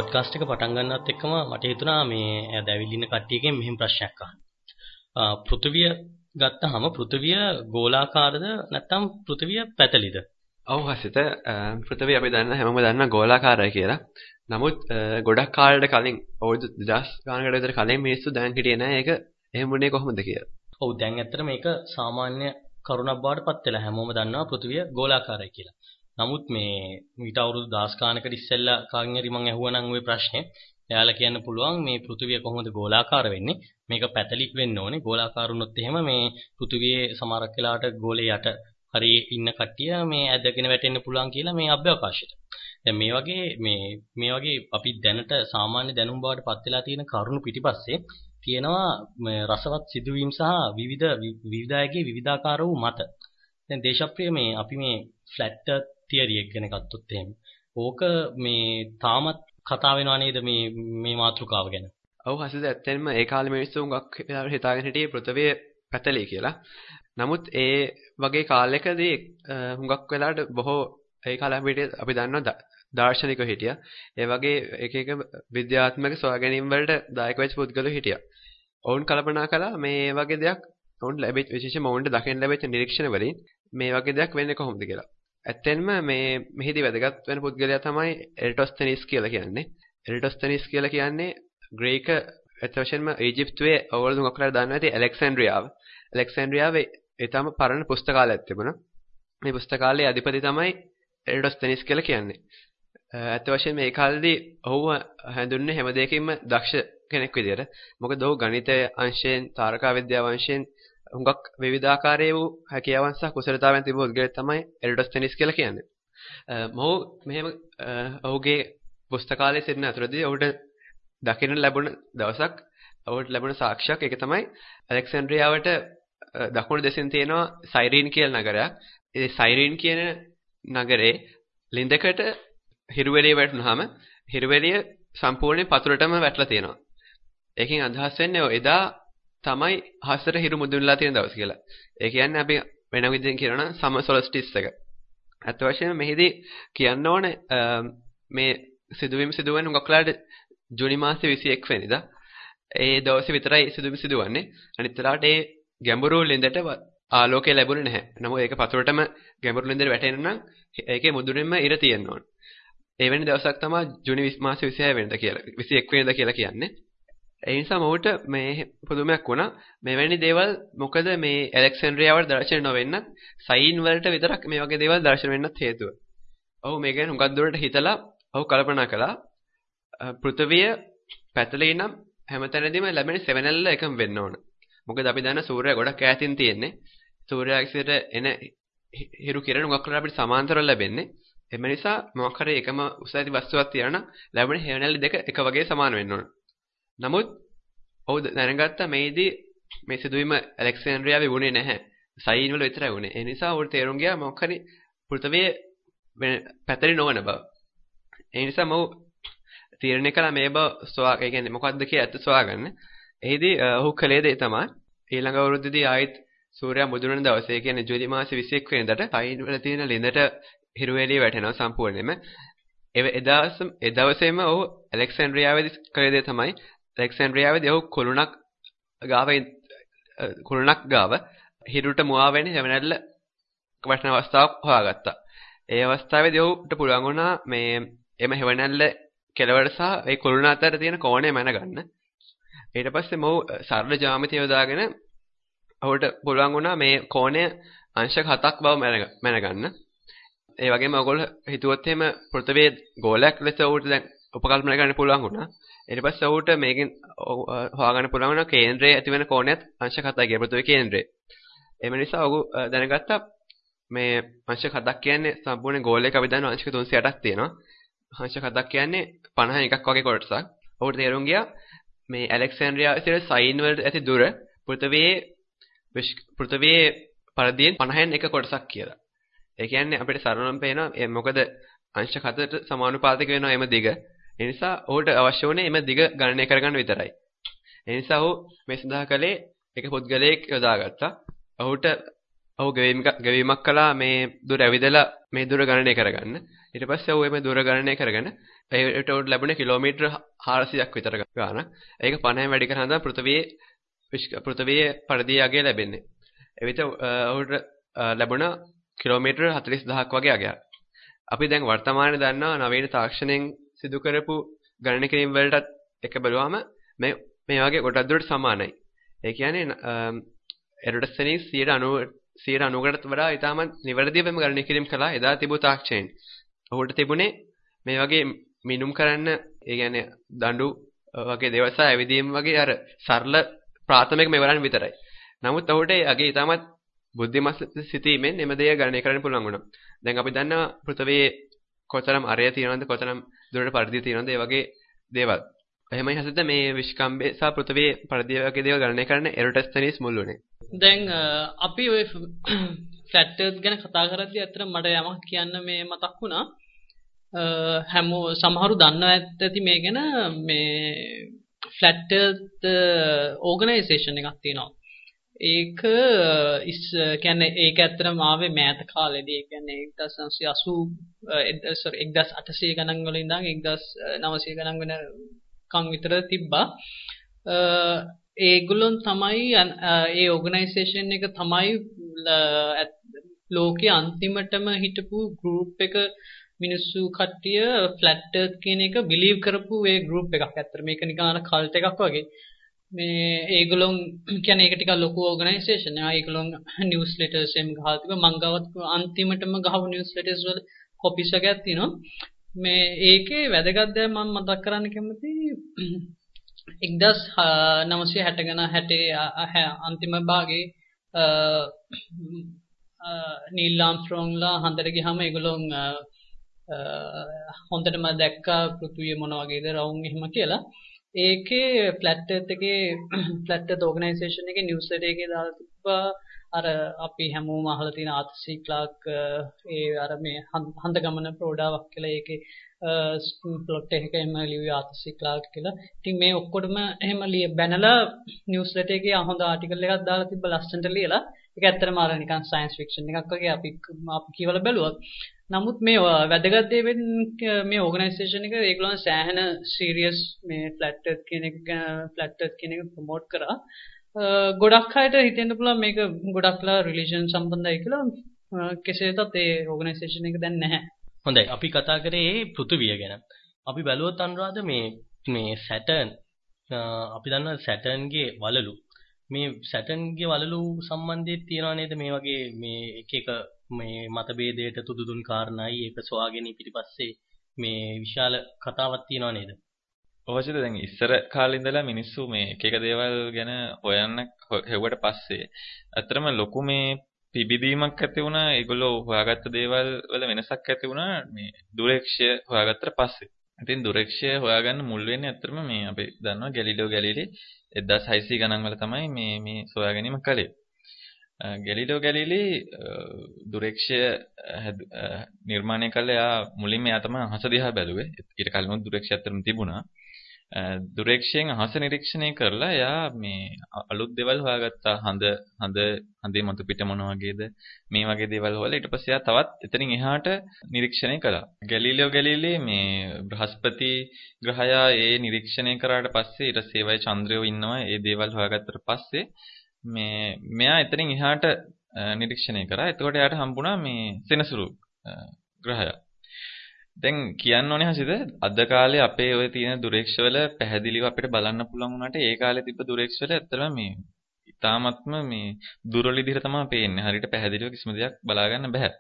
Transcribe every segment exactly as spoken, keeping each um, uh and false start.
Podcast එක පටන් ගන්නවත් එක්කම මට හිතුණා මේ දැවිලි ඉන්න කට්ටියකින් මෙහෙම ප්‍රශ්නයක් අහන්න. පෘථිවිය ගත්තාම පෘථිවිය ගෝලාකාරද නැත්නම් පෘථිවිය පැතලිද? ඔව් හසිත පෘථිවිය අපි දන්න හැමෝම දන්න ගෝලාකාරයි කියලා. නමුත් ගොඩක් කාලයකට කලින් අවුරුදු දෙදාස් ගානකට විතර කලින් මිනිස්සු දැන් හිටියේ නෑ ඒක එහෙම වුණේ කොහොමද කියලා. ඔව් දැන් ඇත්තට මේක සාමාන්‍ය කරුණක් බවට පත් වෙලා හැමෝම දන්නවා පෘථිවිය ගෝලාකාරයි කියලා. නමුත් මේ ඊට අවුරුදු දහස් ගානකට ඉස්සෙල්ලා කාගෙන් හරි මම ඇහුවනම් ওই ප්‍රශ්නේ එයාලා කියන්න පුළුවන් මේ පෘථිවිය කොහොමද ගෝලාකාර වෙන්නේ? මේක පැතලි වෙන්න ඕනේ. ගෝලාකාර වුණොත් එහෙම මේ පෘථිවියේ සමහරක් වෙලාවට ගෝලයේ යට හරි ඉන්න කට්ටිය මේ ඇදගෙන වැටෙන්න පුළුවන් කියලා මේ අභ්‍යවකාශයට. දැන් මේ වගේ මේ මේ වගේ අපි දැනට සාමාන්‍ය දැනුම් බවට පත් වෙලා තියෙන කරුණු පිටිපස්සේ තියෙනවා රසවත් සිදුවීම් සහ විවිධ විවිධායගේ විවිධාකාර වූ මත. දැන් දේශප්‍රිය මේ අපි මේ ෆ්ලැට් තියරි එක ගැන ගත්තොත් එහෙම. ඕක මේ තාමත් කතා වෙනවා නේද මේ මේ මාතෘකාව ගැන? ඔව් හසිත ඇත්තෙන්ම ඒ කාලේ මිනිස්සු හුඟක් හිතාගෙන හිටියේ පෘථිවිය පැතලී කියලා. නමුත් ඒ වගේ කාලයකදී හුඟක් වෙලාවට බොහෝ ඒ කාලේ අපිට අපි දන්නවා දාර්ශනිකව හිටියා. ඒ වගේ එක එක විද්‍යාත්මක සොයාගැනීම් වලට දායක වෙච්ච පුද්ගලයෝ හිටියා. ඔවුන් කල්පනා කළා මේ වගේ දෙයක් ඔවුන් ලැබෙච්ච විශේෂයෙන්ම ඔවුන්ට දකින්න ලැබෙච්ච නිරීක්ෂණ වලින් මේ වගේ දෙයක් වෙන්නේ කොහොමද කියලා. ඇත්තෙන්ම මේ මෙහිදී වැදගත් වෙන පුද්ගලයා තමයි එරටොස්තෙනිස් කියලා කියන්නේ. එරටොස්තෙනිස් කියලා කියන්නේ ග්‍රීක එතවශයෙන්ම ඊජිප්තුවේ අවුරුදු ගොඩක් දන්නවා ඇති ඇලෙක්සැන්ඩ්‍රියාව. ඇලෙක්සැන්ඩ්‍රියාවේ ඒ තම පරණ පුස්තකාලයක් තිබුණා. මේ පුස්තකාලයේ අධිපති තමයි එරටොස්තෙනිස් කියලා කියන්නේ. අතවශයෙන් මේ කාලේදී ඔහුව හඳුන්වන්නේ හැම දෙයකින්ම දක්ෂ කෙනෙක් විදියට. මොකද ඔහු ගණිතය අංශයෙන්, තාරකා විද්‍යාව අංශයෙන් හුඟක් විවිධාකාරයේ වූ හැකියාවන් සහ කුසලතාවයන් තිබු පුද්ගලයෙක් තමයි එරටොස්තෙනිස් කියලා කියන්නේ. මොහු මෙහෙම ඔහුගේ පුස්තකාලයේ සිටින අතරදී ඔහුට දකින්න ලැබුණ දවසක් ඔහුට ලැබුණ සාක්ෂියක් ඒක තමයි ඇලෙක්සැන්ඩ්‍රියාවට දකුණු දෙසින් තියෙනවා සයිරීන් කියලා නගරයක්. ඒ සයිරීන් කියන නගරේ ලින්දකට හිරුවෙලිය වැටුනහම හිරුවෙලිය සම්පූර්ණයෙන් පතුලටම වැටලා තියෙනවා. ඒකෙන් අදහස් වෙන්නේ එදා තමයි හසර හිරු මුදුන්ලා තියෙන දවස් කියලා. ඒ කියන්නේ අපි වෙන විදිහෙන් කියනවා නම් සමර් සොලස්ටිස් එක. අත් වශයෙන්ම මෙහිදී කියන්න ඕනේ මේ සිදුවීම් සිදුවන උගක්ලාට ජූනි මාසේ විසි එක් වෙනිදා ඒ දවසේ විතරයි සිදුවීම් සිදුවන්නේ. අනිත් වෙලාවට ඒ ගැඹුරු ලින්දට ආලෝකය ලැබුණේ නැහැ. නමුත් ඒක පතුලටම ගැඹුරු ලින්දට වැටෙන්න නම් ඒකේ මුදුනින්ම ඉර තියෙන්න ඕන. ඒ වෙනි දවසක් තමයි ජූනි මාසේ විසි හය වෙනිදා කියලා විසි එක් වෙනිදා කියලා කියන්නේ. ඒ නිසා මොහුට මේ පුදුමයක් වුණා. මෙවැනි දේවල් මොකද මේ ඇලෙක්සැන්ඩ්‍රියාවට දර්ශන නොවෙන්න සයින් වලට විතරක් මේ වගේ දේවල් දර්ශන වෙන්නත් හේතුව. ඔහු මේ ගැන හුඟක් දුරට හිතලා ඔහු කල්පනා කළා පෘථිවිය පැතලී නම් හැමතැනදීම ලැබෙන සෙවණැල්ල එකම වෙන්න ඕන. මොකද අපි දන්න සූර්යයා ගොඩක් ඈතින් තියෙන්නේ. සූර්යාගේ එන හිරු කිරණ හුඟක් කරලා අපිට සමාන්තරව ලැබෙන්නේ. එම නිසා මොකක් හරි එකම උස ඇති වස්තුවක් තියනවා ලැබෙන හේවණැල්ල දෙක එක වගේ සමාන වෙන්න ඕන. නමුත් ඔහු දැනගත්තා මේදී මේ සිදුවීම ඇලෙක්සැන්ඩ්‍රියාවේ වුණේ නැහැ. සයින් වල විතරයි වුණේ. ඒ නිසා ඔහුට තේරුම් ගියා මොකක් හරි පෘථිවිය පැතලි නොවන බව. ඒ නිසා මොහු තීරණය කළා මේ බව සොයා ඒ කියන්නේ මොකක්ද කියලා ඇත්ත සොයාගන්න. එහිදී ඔහු කළේ දේ තමයි ඊළඟ අවුරුද්දේදී ආයෙත් සූර්යයා මුදුනන දවසේ ඒ කියන්නේ ජූලි මාසේ විසි එක් වෙනිදාට සයින් වල තියෙන ලින්දට හිරු එළිය වැටෙනවා සම්පූර්ණයෙන්ම. ඒ දවස් ඒ දවසේම ඔහු ඇලෙක්සැන්ඩ්‍රියාවේදී කළේ දේ තමයි ඇලෙක්සැන්ඩ්‍රියාවේදී ඔහු කුළුණක් ගාව කුළුණක් ගාව හිරුට මුවා වෙන හැවණැල්ල වටන අවස්ථාවක් හොයාගත්තා. ඒ අවස්ථාවේදී ඔහුට පුළුවන් වුණා මේ එම හැවණැල්ල කෙලවර සහ ඒ කුළුණ අතර තියෙන කෝණය මැනගන්න. ඊට පස්සේ මොහු සරල ජ්‍යාමිතිය යොදාගෙන ඔහුට පුළුවන් වුණා මේ කෝණය අංශක හතක් බව මැනගන්න. ඒ වගේම ඔයගොල්ලෝ හිතුවොත් එහෙම පෘථිවියේ ගෝලයක් ලෙස ඔහුට දැන් උපකල්පනය කරන්න පුළුවන් වුණා. ඊට පස්සේ ඔහුට මේකෙන් හොයාගන්න පුළුවන් වුණා කේන්ද්‍රයේ ඇතිවෙන කෝණයත් අංශක හතයි කියලා පෘථිවියේ කේන්ද්‍රය. එම නිසා ඔහු දැනගත්තා මේ අංශක හතක් කියන්නේ සම්පූර්ණ ගෝලයක අපි දන්නවා අංශක තුන්සිය අටක් තියෙනවා. අංශක හතක් කියන්නේ පනහ එකක් වගේ කොටසක්. ඔහුට තේරුම් ගියා මේ ඇලෙක්සැන්ඩ්‍රියාවේ සිට සයින් වලට ඇති දුර පෘථිවියේ පෘථිවියේ පරිධියෙන් පනහෙන් එක කොටසක් කියලා. ඒ කියන්නේ අපිට සරලවම පේනවා මොකද අංශක හතට සමානුපාතික වෙනවා එම දිග. ඒ නිසා ඔහුට අවශ්‍ය වුණේ එම දිග ගණනය කරගන්න විතරයි. ඒ නිසා ඔහු මේ සඳහා කළේ එක පුද්ගලයෙක් යොදාගත්තා. ඔහුට ඔව් ගෙවීමක් ගෙවීමක් කළා මේ දුර ඇවිදලා මේ දුර ගණනය කරගන්න. ඊට පස්සේ ඔය මේ දුර ගණනය කරගෙන ඒකට උඩ ලැබුණේ කිලෝමීටර හාරසියයක් විතර ගාණක්. ඒක පනහෙන් වැඩි කරන හදා පෘථිවියේ පෘථිවියේ පරිධිය අගය ලැබෙන්නේ. එවිට උඩ ලැබුණ කිලෝමීටර හතළිස් දහසක් වගේ අගයක්. අපි දැන් වර්තමානයේ දන්නවා නවීන තාක්ෂණයෙන් සිදු කරපු ගණන කිරීම වලටත් එක බලුවාම මේ මේ වගේ කොටස් දුරට සමානයි. ඒ කියන්නේ එරොඩස්තනී සියයට අනූවකටත් වඩා ඉතාමත් නිවැරදිවම ගණනය කිරීම කළා එදා තිබූ තාක්ෂණයෙන්. ඔහුට තිබුණේ මේ වගේ මිනුම් කරන්න ඒ කියන්නේ දඬු වගේ දේවල් සහ ඇවිදීම් වගේ අර සරල ප්‍රාථමික මෙවරන් විතරයි. නමුත් ඔහුට අගේ ඉතාමත් බුද්ධිමත් සිතීමෙන් එම දේ ගණනය කරන්න පුළුවන් වුණා. දැන් අපි දන්නවා පෘථිවියේ කොතරම් අරය තියෙනවද කොතරම් දුරට පරිධිය තියෙනවද ඒ වගේ දේවල්. එහෙමයි හසිත මේ විශ්කම්භය සහ පෘථිවියේ පරිධිය වගේ දේවල් ගණනය කරන්න එරොඩස්තනීස් මුල් වුණේ. දැන් අපි ඔය ෆ්ලැට් අර්ත් ගැන කතා කරද්දී අතන මට යමක් කියන්න මේ මතක් වුණා. හැමෝ සමහරු දන්නවා ඇති මේ ගැන මේ ෆ්ලැට් අර්ත් ඕගනයිසේෂන් එකක් තියෙනවා. ඒක ඉස් කියන්නේ ඒක ඇත්තටම ආවේ මෑත කාලේදී. ඒ කියන්නේ එක්දාස් නවසිය අසූ sorry එක්දාස් අටසිය ගණන් වල ඉඳන් එක්දාස් නවසිය ගණන් වෙනකන් විතර තිබ්බා. ඒගොල්ලොන් තමයි ඒ ඕගනයිසේෂන් එක තමයි ලෝකයේ අන්තිමටම හිටපු ගෲප් එක මිනිස්සු කට්ටිය ෆ්ලැට් අර්ත් කියන එක බිලීව් කරපු ඒ ගෲප් එකක්. ඇත්තට මේක නිකන් අර කල්ට් එකක් වගේ. මේ ඒගොල්ලොන් කියන්නේ ඒක ටිකක් ලොකු ඕගනයිසේෂන් එකක්. ඒගොල්ලොන් නිවුස් ලෙටර්ස් එම් ගහලා තිබ්බා. මං ගාවත් අන්තිමටම ගහපු නිවුස් ලෙටර්ස් වල කොපිස් එකක් තියෙනවා. මේ ඒකේ වැදගත් දේ මම මතක් කරන්න කැමතියි එක්දාස් නවසිය හැට ගණන් හැටේ අන්තිම භාගයේ නීල් ආම්ස්ට්‍රෝන්ලා හන්දට ගියාම ඒගොල්ලොන් හොඳටම දැක්කා පෘථිවිය මොන වගේද රවුම් එහෙම කියලා. ඒකේ ෆ්ලැට් අර්ත් එකේ ෆ්ලැට් අර්ත් ඕගනයිසේෂන් එකේ නිවුස් ලෙටර් එකේ දාලා තිබ්බා අර අපි හැමෝම අහලා තියෙන ආතර් සී ක්ලාක් ඒ අර මේ හන්ද ගමන ප්‍රෝඩාවක් කියලා ඒකේ ප්ලොට් එකක එහෙම ලියුවේ ආතර් සී ක්ලාක් කියලා. ඉතින් මේ ඔක්කොටම එහෙම ලිය බැනලා නිවුස් ලෙටර් එකේ හොඳ ආටිකල් එකක් දාලා තිබ්බ ලස්සනට ලියලා. ඒක ඇත්තටම අර නිකන් සයන්ස් ෆික්ෂන් එකක් වගේ අපි අපි කියවලා බැලුවා. නමුත් මේ වැදගත් දේ මේ ඕගනයිසේෂන් එක ඒගොල්ලෝ සෑහෙන සීරියස් මේ ෆ්ලැට් අර්ත් කියන එක ෆ්ලැට් අර්ත් කියන එක ප්‍රොමෝට් කරා. ගොඩක් අයට හිතෙන්න පුළුවන් මේක ගොඩක්ලා රිලිජන් සම්බන්ධයි කියලා. කෙසේ වෙතත් ඒ ඕගනයිසේෂන් එක දැන් නැහැ. හොඳයි අපි කතා කරේ පෘථිවිය ගැන. අපි බැලුවොත් අනුරාධ මේ මේ සැටර්න් අපි දන්නවා සැටර්න්ගේ වලලු. මේ සැටර්න්ගේ වලලු සම්බන්ධයෙන් තියනවා නේද මේ වගේ මේ එක එක මේ මතභේදයට තුදුදුන් කාරණායි ඒක සොයාගෙන පිටිපස්සේ මේ විශාල කතාවක් තියනවා නේද? ඔවචද දැන් ඉස්සර කාලේ ඉඳලා මිනිස්සු මේ එක එක දේවල් ගැන හොයන්න හෙව්වට පස්සේ අතරම ලොකු මේ පිබිදීමක් ඇති වුණා. ඒගොල්ලෝ හොයාගත්ත දේවල් වල වෙනසක් ඇති වුණා මේ දුරේක්ෂය හොයාගත්තට පස්සේ. ඉතින් දුරේක්ෂය හොයාගන්න මුල් වෙන්නේ අතරම මේ අපි දන්නවා ගැලිලියෝ ගැලීලි එක්දාස් හයසිය ගණන් වල තමයි මේ මේ සොයා ගැනීම කළේ. ගැලිලියෝ ගැලීලි දුරේක්ෂය නිර්මාණය කළේ යා මුලින්ම යා තමයි අහස දිහා බැලුවේ. ඊට කලින් දුරේක්ෂය අතරම තිබුණා. දුරේක්ෂයෙන් අහස නිරීක්ෂණය කරලා යා මේ අලුත් දේවල් හොයාගත්තා. හඳ හඳ හඳේ මතු පිට මොන වගේද මේ වගේ දේවල් හොයලා ඊට පස්සේ යා තවත් එතනින් එහාට නිරීක්ෂණය කළා. ගැලීලියෝ ගැලීලි මේ බ්‍රහස්පති ග්‍රහයා ඒ නිරීක්ෂණය කරාට පස්සේ ඊට සේවය චන්ද්‍රයෝ ඉන්නවා. ඒ දේවල් හොයාගත්තට පස්සේ මේ මෙයා එතනින් එහාට නිරීක්ෂණය කරා. එතකොට එයාට හම්බුණා මේ සෙනසුරු ග්‍රහය. දැන් කියන්න ඕනේ හසිද අද කාලේ අපේ ඔය තියෙන දුරේක්ෂවල පැහැදිලිව අපිට බලන්න පුළුවන් වුණාට ඒ කාලේ තිබ්බ දුරේක්ෂවල ඇත්තටම මේ ඉතාමත්ම මේ දුර්වල විදිහට තමයි පේන්නේ. හරියට පැහැදිලිව කිසිම දෙයක් බලා ගන්න බෑ.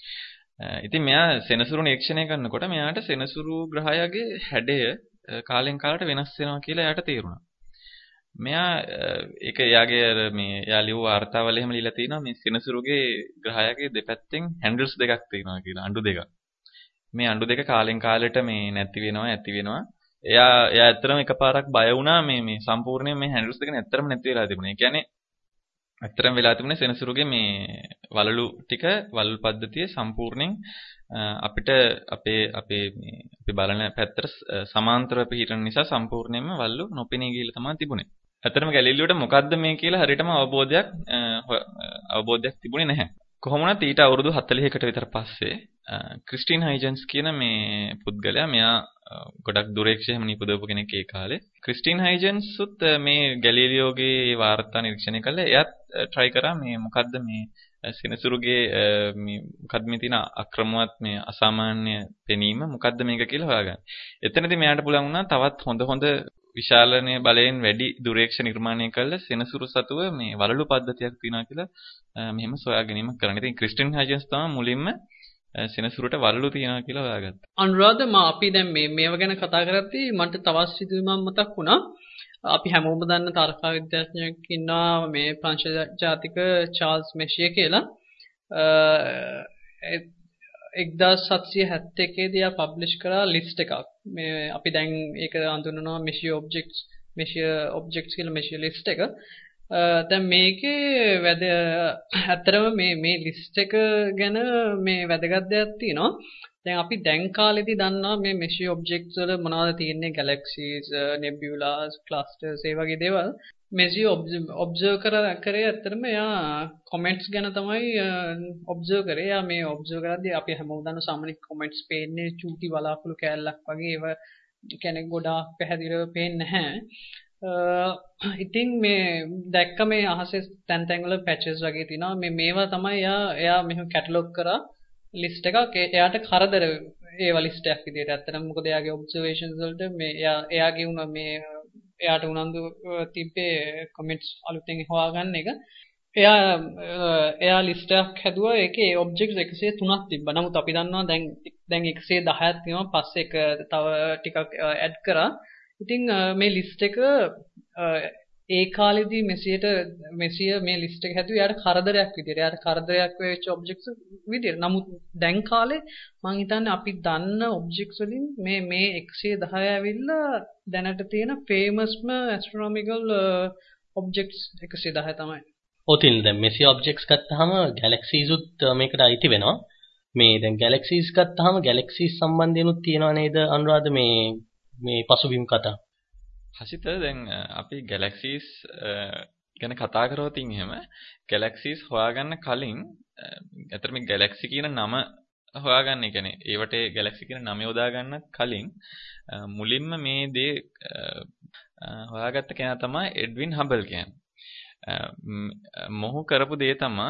ඉතින් මෙයා සෙනසුරු නිරීක්ෂණය කරනකොට මෙයාට සෙනසුරු ග්‍රහයගේ හැඩය කාලෙන් කාලට වෙනස් වෙනවා කියලා එයාට තේරුණා. මෙයා ඒක එයාගේ මේ එයා ලියු වාර්තාවල එහෙම ලියලා තිනවා මේ සෙනසුරුගේ ග්‍රහයගේ දෙපැත්තෙන් හැන්ඩල්ස් දෙකක් තියෙනවා කියලා අඬු දෙකක්. මේ අඬු දෙක කාලෙන් කාලෙට මේ නැති වෙනවා ඇති වෙනවා. එයා එයා ඇත්තටම එකපාරක් බය වුණා මේ මේ සම්පූර්ණයෙන් මේ හැන්ඩල්ස් දෙක නැත්තරම නැති වෙලා තිබුණා. ඒ කියන්නේ ඇත්තටම වෙලා තිබුණේ සෙනසුරුගේ මේ වලලු ටික වලලු පද්ධතිය සම්පූර්ණයෙන් අපිට අපේ අපේ මේ අපි බලන පැත්තට සමාන්තරව පිහිටන නිසා සම්පූර්ණයෙන්ම වලලු නොපෙනී ගිහිල්ලා තමයි තිබුණේ. ඇත්තටම ගැලීලියට මොකද්ද මේ කියලා හරියටම අවබෝධයක් අවබෝධයක් තිබුණේ නැහැ. කොහොම වුණත් ඊට අවුරුදු හතළිහකට විතර පස්සේ ක්‍රිස්ටින් හයිජන්ස් කියන මේ පුද්ගලයා මෙයා ගොඩක් දුරේක්ෂය හැම නිපදවපු කෙනෙක් ඒ කාලේ. ක්‍රිස්ටින් හයිජන්ස් උත් මේ ගැලීලියෝගේ වාර්තා නිරීක්ෂණය කළා. එයාත් try කරා මේ මොකද්ද මේ සෙනසුරුගේ මේ මොකද්ද මේ තියෙන අක්‍රමවත් මේ අසාමාන්‍ය පෙනීම මොකද්ද මේක කියලා හොයාගන්න. එතනදී මෙයාට පුළුවන් වුණා තවත් හොඳ හොඳ විශාලනීය බලයෙන් වැඩි දුරේක්ෂ නිර්මාණය කළ සෙනසුරු සතුව මේ වලලු පද්ධතියක් තියෙනවා කියලා මෙහෙම සොයා ගැනීමක් කරන්න. ඉතින් ක්‍රිස්ටින් හයිජන්ස් තමයි මුලින්ම සෙනසුරට වලලු තියනවා කියලා හොයාගත්තා. අනුරාධ මා අපි දැන් මේ මේව ගැන කතා කරද්දී මට තවත් සිදුවීමක් මතක් වුණා. අපි හැමෝම දන්න තාර්කික විද්‍යාඥයෙක් ඉන්නවා මේ ප්‍රංශ ජාතික චාල්ස් මෙෂිය කියලා. එක්දාස් හත්සිය හැත්තෑ එකේ දී ආ පබ්ලිෂ් කරා ලිස්ට් එකක්. මේ අපි දැන් ඒක හඳුන්වනවා මෙෂිය ඔබ්ජෙක්ට්ස් මෙෂිය ඔබ්ජෙක්ට්ස් කියලා මෙෂිය ලිස්ට් එක. දැන් මේකේ වැද ඇත්තරම මේ මේ ලිස්ට් එක ගැන මේ වැදගත් දෙයක් තියෙනවා. දැන් අපි දැන් කාලෙදී දන්නවා මේ මෙෂිය ඔබ්ජෙක්ට්ස් වල මොනවද තියෙන්නේ ගැලැක්සිස්, නෙබියුලාස්, ක්ලස්ටර්ස් ඒ වගේ දේවල්. මෙෂිය ඔබ්සර්ව් කරලා කරේ ඇත්තරම එයා කොමෙන්ට්ස් ගැන තමයි ඔබ්සර්ව් කරේ. එයා මේ ඔබ්සර්ව් කරද්දී අපි හැමෝම දන්න සාමාන්‍ය කොමෙන්ට්ස් පේන්නේ චූටි වලාකුළු කෑල්ලක් වගේ. ඒව කියන්නේ ගොඩාක් පැහැදිලිව පේන්නේ නැහැ. ඉතින් මේ දැක්ක මේ අහසේ තැන් තැන් වල පැචස් වගේ තියෙනවා. මේ මේවා තමයි එයා එයා මෙහෙම කැටලොග් කරා ලිස්ට් එකක්. එයාට කරදර ඒවා ලිස්ට් එකක් විදියට. ඇත්තටම මොකද එයාගේ ඔබ්සර්වේෂන්ස් වලට මේ එයා එයාගේ උන මේ එයාට උනන්දු තිබ්බේ කමෙන්ට්ස් අලුතෙන් හොයාගන්න එක. එයා එයා ලිස්ට් එකක් හැදුවා. ඒකේ ඔබ්ජෙක්ට්ස් එකසිය තුනක් තිබ්බා. නමුත් අපි දන්නවා දැන් දැන් එකසිය දහයක් තියෙනවා. පස්සේ එක තව ටිකක් ඇඩ් කරා. ඉතින් මේ ලිස්ට් එක ඒ කාලෙදී මෙසියට මෙසිය මේ ලිස්ට් එක හැදුවේ යාට කරදරයක් විදියට. යාට කරදරයක් වෙච්ච ඔබ්ජෙක්ට්ස් විදියට. නමුත් දැන් කාලේ මම හිතන්නේ අපි දන්න ඔබ්ජෙක්ට්ස් වලින් මේ මේ එකසිය දහය ඇවිල්ලා දැනට තියෙන ෆේමස්ම ඇස්ට්‍රොනොමිකල් ඔබ්ජෙක්ට්ස් එකසිය දහය තමයි. ඔතින් දැන් මෙසිය ඔබ්ජෙක්ට්ස් ගත්තාම ගැලැක්සීස් උත් මේකට අයිති වෙනවා. මේ දැන් ගැලැක්සීස් ගත්තාම ගැලැක්සීස් සම්බන්ධයෙන් උත් තියෙනවා නේද අනුරාධ මේ මේ පසුබිම් කතා. හසිත දැන් අපි ගැලැක්සීස් ගැන කතා කරවොත් එහෙම ගැලැක්සීස් හොයාගන්න කලින් අතර මේ ගැලැක්සි කියන නම හොයාගන්න කියන්නේ ඒවට ගැලැක්සි කියන නම යොදා ගන්නත් කලින් මුලින්ම මේ දේ හොයාගත්ත කෙනා තමයි එඩ්වින් හබල් කියන්නේ. මොහු කරපු දේ තමයි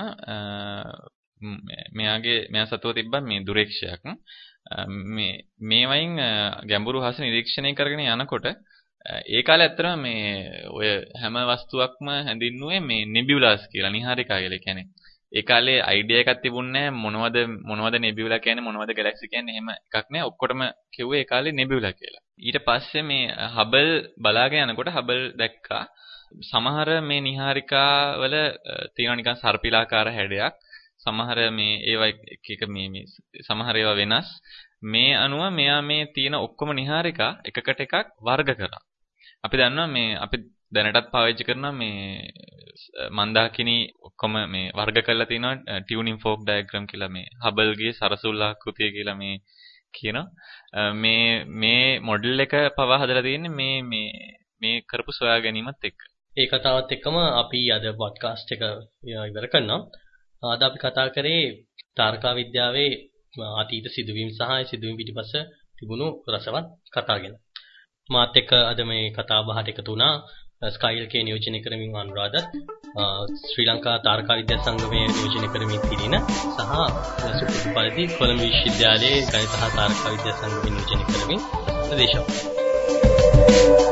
මෙයාගේ මෙයා සතුව තිබ්බා මේ දුරේක්ෂයක්. මේ මේ වයින් ගැඹුරු හස නිරීක්ෂණය කරගෙන යනකොට ඒ කාලේ ඇත්තටම මේ ඔය හැම වස්තුවක්ම හැඳින්නුවේ මේ නෙබියුලාස් කියලා නිහාරිකා කියලා. කියන්නේ ඒ කාලේ අයිඩියා එකක් තිබුණේ නැහැ මොනවද මොනවද නෙබියුලා කියන්නේ මොනවද ගැලැක්සි කියන්නේ එහෙම එකක් නැහැ. ඔක්කොටම කිව්වේ ඒ කාලේ නෙබියුලා කියලා. ඊට පස්සේ මේ හබල් බලාගෙන යනකොට හබල් දැක්කා සමහර මේ නිහාරිකා වල තියෙන නිකන් සර්පිලාකාර හැඩයක්. සමහර මේ ඒවා එක එක මේ මේ සමහර ඒවා වෙනස්. මේ අනුව මෙයා මේ තියෙන ඔක්කොම නිහාරිකා එකකට එකක් වර්ග කරා. අපි දන්නවා මේ අපි දැනටත් පාවිච්චි කරන මේ මන්දාකිනි ඔක්කොම මේ වර්ග කරලා තිනවා ටියුනින් ෆෝක් ඩයග්‍රෑම් කියලා මේ හබල්ගේ සරසුල් ආකෘතිය කියලා මේ කියනවා. මේ මේ මොඩල් එක පවා හදලා තියෙන්නේ මේ මේ මේ කරපු සොයා ගැනීමත් එක්ක. ඒ කතාවත් එක්කම අපි අද පොඩ්කාස්ට් එක ඉවර කරනවා. අද අපි කතා කරේ තාර්කික විද්‍යාවේ අතීත සිදුවීම් සහ ඒ සිදුවීම් පිටිපස්ස තිබුණු රසවත් කතා ගැන. මාත් එක්ක අද මේ කතා බහට එකතු වුණා ස්කයිල් කේ නියෝජනය කරමින් අනුරාධ, ශ්‍රී ලංකා තාර්කික විද්‍යා සංගමයේ නියෝජනය කරමින් තිරින සහ සුපුරුදු පරිදි කොළඹ විශ්වවිද්‍යාලයේ ගණිත හා තාර්කික විද්‍යා සංගමයේ නියෝජනය කරමින් දේශපාලන